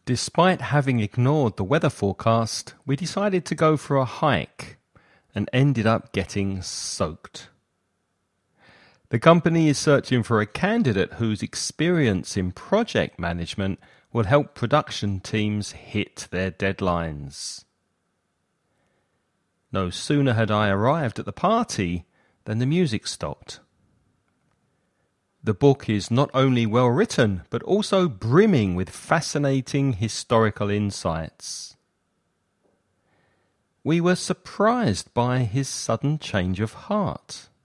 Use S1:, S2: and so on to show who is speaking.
S1: Despite having ignored the weather forecast, we decided to go for a hike and ended up getting soaked. The company is searching for a candidate whose experience in project management will help production teams hit their deadlines. No sooner had I arrived at the party than the music stopped. The book is not only well written, but also brimming with fascinating historical insights. We were surprised by his sudden change of heart.